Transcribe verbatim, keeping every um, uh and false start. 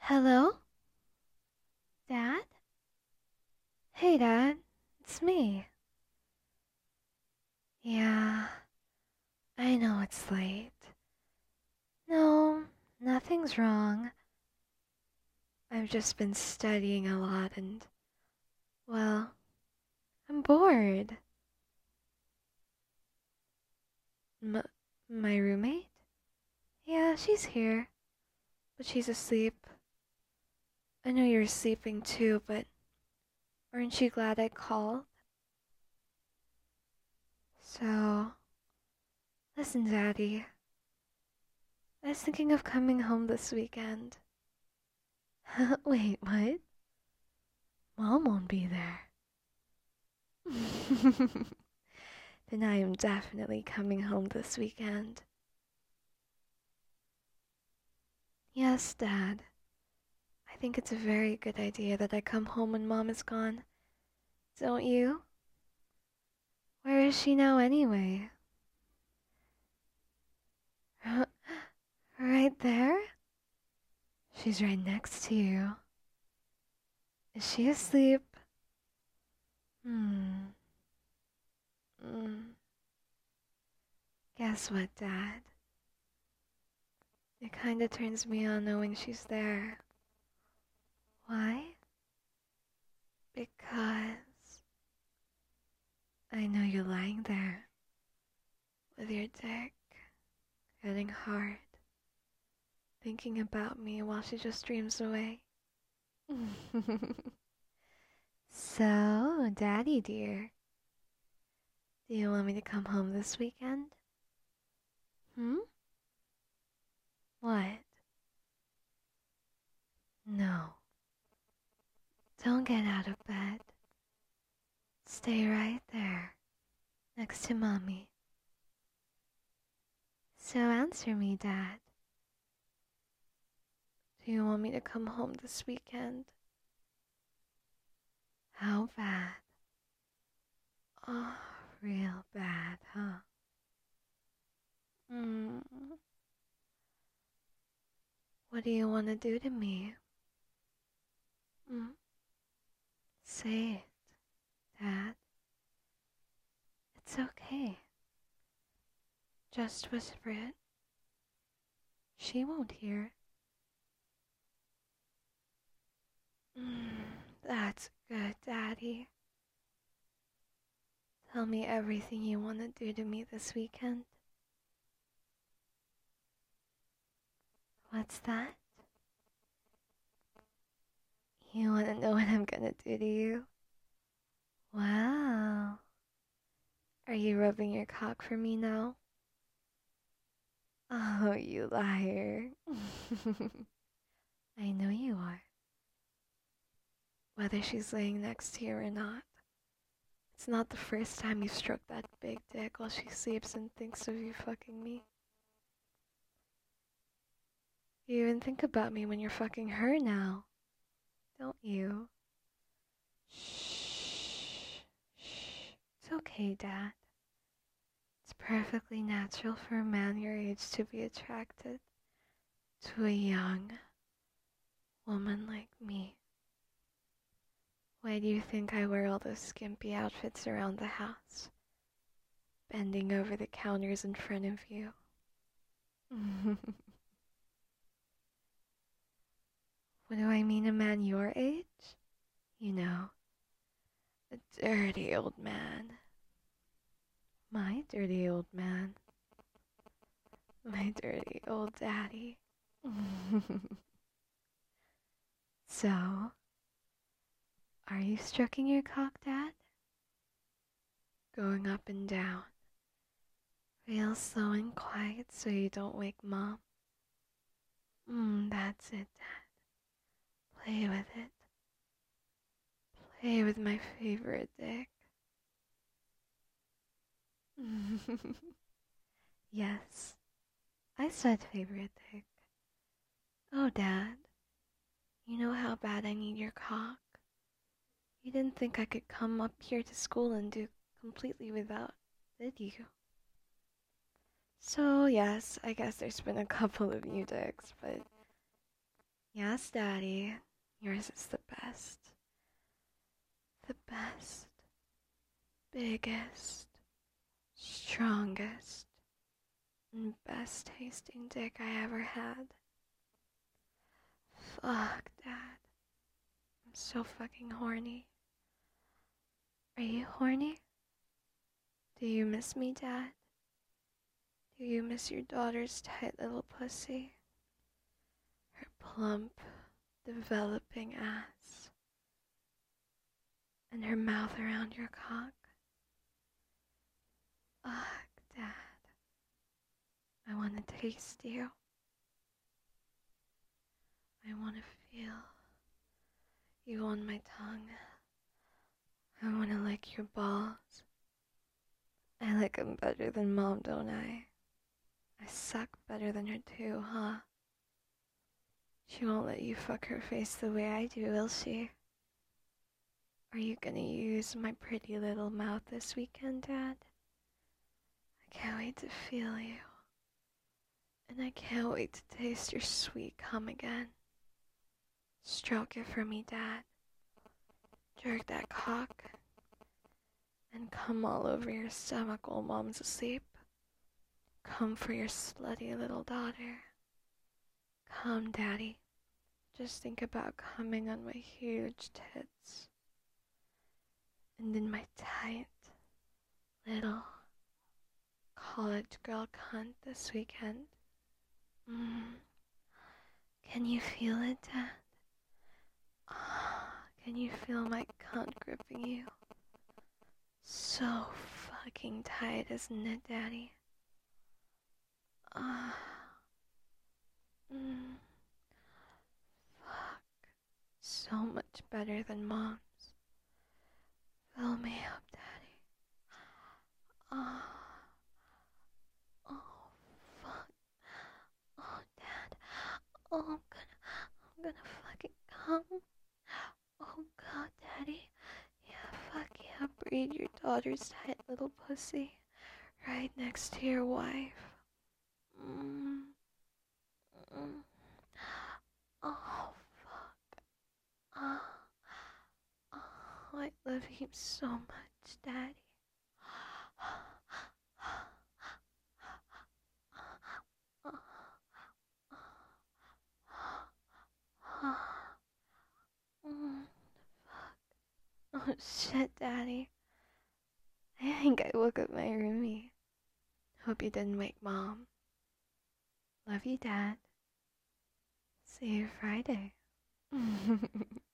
Hello? Dad? Hey, Dad. It's me. Yeah, I know it's late. No, nothing's wrong. I've just been studying a lot and, well, I'm bored. M- my roommate? Yeah, she's here, but she's asleep. I know you're sleeping too, but aren't you glad I called? So, listen, Daddy. I was thinking of coming home this weekend. Wait, what? Mom won't be there. Then I am definitely coming home this weekend. Yes, Dad. I think it's a very good idea that I come home when Mom is gone. Don't you? Where is she now anyway? Right there? She's right next to you. Is she asleep? Hmm. Mm. Guess what, Dad? It kinda turns me on knowing she's there. Why? Because I know you're lying there with your dick getting hard, thinking about me while she just dreams away. So, Daddy dear, do you want me to come home this weekend? Hmm? What? No. Don't get out of bed. Stay right there, next to Mommy. So answer me, Dad. Do you want me to come home this weekend? How bad? Oh, real bad, huh? Mm. What do you want to do to me? Mm? Say it, Dad. It's okay. Just whisper it. She won't hear. Mm, that's good, Daddy. Tell me everything you want to do to me this weekend. What's that? You want to know what I'm gonna do to you? Wow. Are you rubbing your cock for me now? Oh, you liar. I know you are. Whether she's laying next to you or not. It's not the first time you've stroked that big dick while she sleeps and thinks of you fucking me. You even think about me when you're fucking her now, don't you? Shh. Shh. It's okay, Dad. It's perfectly natural for a man your age to be attracted to a young woman like me. Why do you think I wear all those skimpy outfits around the house? Bending over the counters in front of you. What do I mean, a man your age? You know, a dirty old man. My dirty old man. My dirty old daddy. So, are you stroking your cock, Dad? Going up and down. Real slow and quiet so you don't wake Mom. Mm, that's it, Dad. Play with it. Play with my favorite dick. Yes, I said favorite dick. Oh, Dad, you know how bad I need your cock. You didn't think I could come up here to school and do completely without, did you? So, yes, I guess there's been a couple of new dicks, but Yes, Daddy. Yours is the best. The best. Biggest. Strongest. And best tasting dick I ever had. Fuck, Dad. I'm so fucking horny. Are you horny? Do you miss me, Dad? Do you miss your daughter's tight little pussy? Her plump, developing ass? And her mouth around your cock? Ugh, Dad. I want to taste you. I want to feel you on my tongue. I want to lick your balls. I lick them better than Mom, don't I? I suck better than her too, huh? She won't let you fuck her face the way I do, will she? Are you gonna use my pretty little mouth this weekend, Dad? I can't wait to feel you. And I can't wait to taste your sweet cum again. Stroke it for me, Dad. Jerk that cock. And come all over your stomach while Mom's asleep. Come for your slutty little daughter. Come, Daddy. Just think about coming on my huge tits. And in my tight, little college girl cunt this weekend. Mm. Can you feel it, Dad? Oh, can you feel my cunt gripping you? So fucking tight, isn't it, Daddy? Ah. Uh, mm. Fuck. So much better than Mom's. Fill me up, Daddy. Ah. Uh, oh, fuck. Oh, Dad. Oh, I'm gonna, I'm gonna fucking come. Oh, God, Daddy. Yeah, fuck yeah. Breed your daughter's tight little pussy right next to your wife. Mm. Mm. Oh, fuck. Oh. Oh, I love you so much, Daddy. Mm, fuck. Oh shit, Daddy. I think I woke up my roomie. Hope you didn't wake Mom. Love you, Dad. See you Friday.